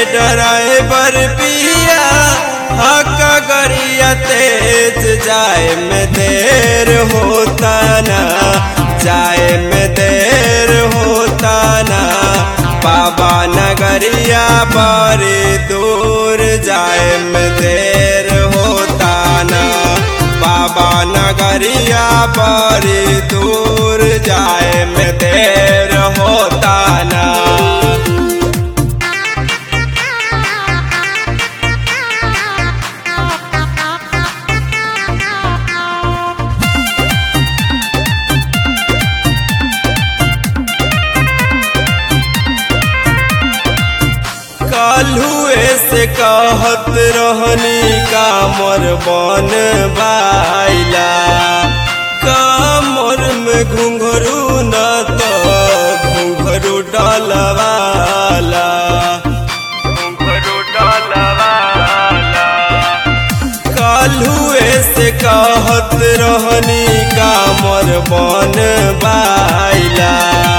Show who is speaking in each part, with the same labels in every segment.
Speaker 1: Driver पिया हक गरिया तेज जाए में देर होता ना, जाए में देर होता ना। बाबा नगरिया बड़ी दूर जाए में देर होता ना, बाबा नगरिया बड़ी दूर जाए में देर होता ना। काल्हुए से कहत रहनी कामर बन बाइला, कामर में घुंघरू न तो घुंघरू डलवाला, घुंघरू डलवाला। काल्हुए से कहत रहनी कामर बन बाइला,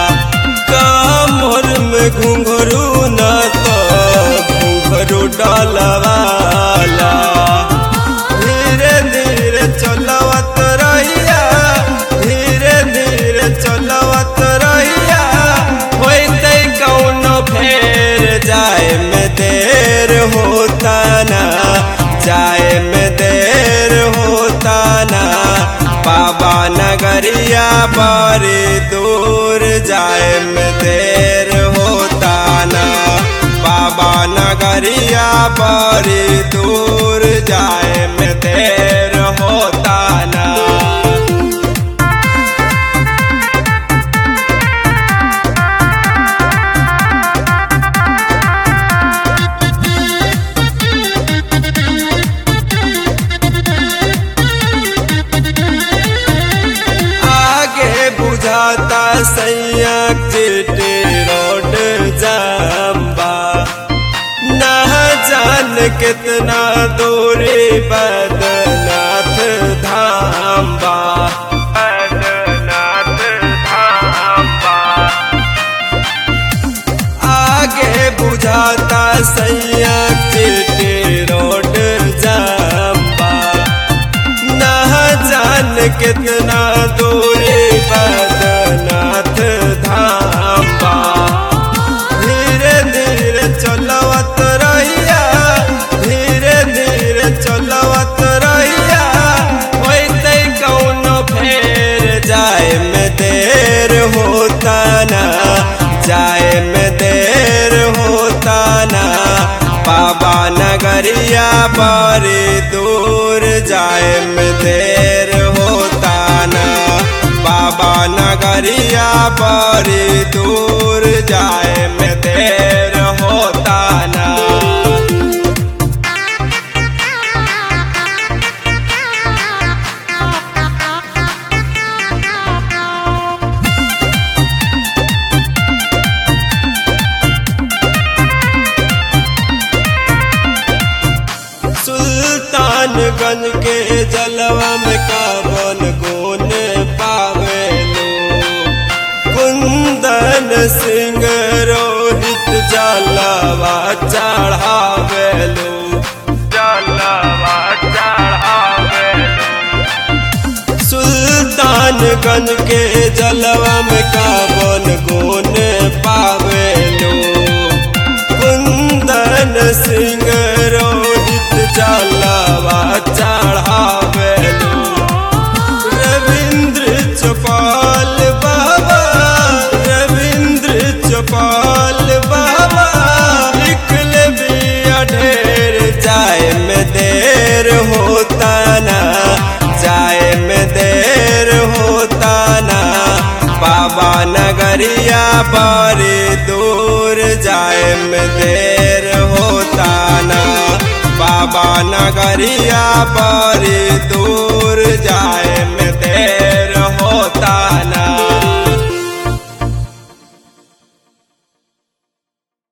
Speaker 1: कामर में घुंघरू न तो घुंघरू डलवाला। धीरे धीरे चलवत रहिया, धीरे धीरे चलवत रहिया, होते कौनो फेर जाए में देर होता ना, जाए में देर होता ना। बाबा नगरिया बड़ी दूर जाए में देर होता ना, बाबा नगरिया बड़ी दूर जाए में देर होता ना। बुझाता सैया चिट्टी रोड जाम्बा, ना जान कितना दूरी बैद्यनाथ धाम बा, बैद्यनाथ धाम बा। आगे बुझाता सैया चिट्टी रोड जाम्बा, ना जान कितना दूरी बैद्यनाथ धाम बा। धीरे धीरे चलवत रहिया, धीरे धीरे चलवत रहिया, होते कौनो फेर जाए में देर होता ना, जाए में देर होता ना। बाबा नगरिया बड़ी दूर जाए में देर होता ना, बाबा नगरिया बड़ी दूर जाए में देर होता ना। सुल्तानगंज के जलवा में कावन गुन पावेलो, कुंदन सिंह रोहित जलवा चढ़ावेलो, जलवा चढ़ावेलो। सुल्तानगंज के जलवा में कावन गुन पावेलो, कुंदन सिंह रोहित जलवा चढ़ावेलो। रविंद्र चौपाल बाबा, रविंद्र चौपाल बाबा, निकल भी ढेर जाए में देर होता ना, जाए में देर होता ना। बाबा नगरिया बड़ी दूर जाए में देर होता ना, बाबा नगरिया बड़ी दूर जाए में देर